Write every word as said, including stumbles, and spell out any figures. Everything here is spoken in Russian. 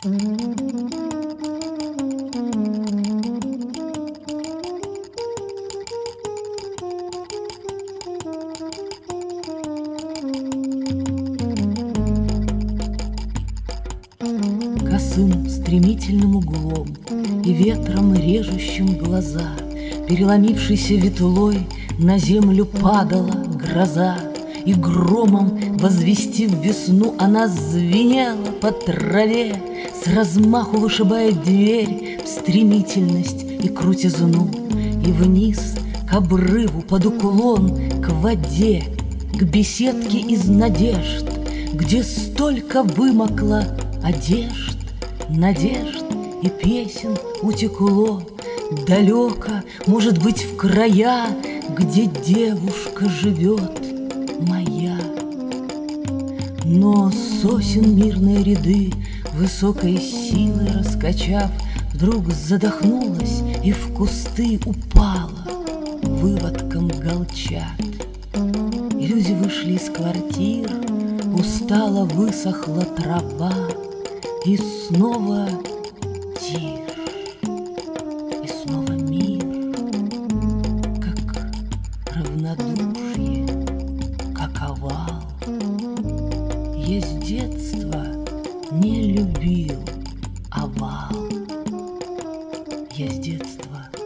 Косым стремительным углом и ветром режущим глаза, переломившейся ветлой на землю падала гроза, и громом, возвестив весну, она звенела по траве, с размаху вышибая дверь в стремительность и крутизну, и вниз к обрыву под уклон, к воде, к беседке из надежд, где столько вымокло одежд, надежд и песен утекло далеко, может быть, в края, где девушка живет моя. Но сосен мирные ряды, высокой силой раскачав, вдруг задохнулась и в кусты упала выводком голчат. И люди вышли из квартир, устало высохла трава, и снова тишь, и снова мир, как равнодушие, как овал. Я с детства не любил овал, я с детства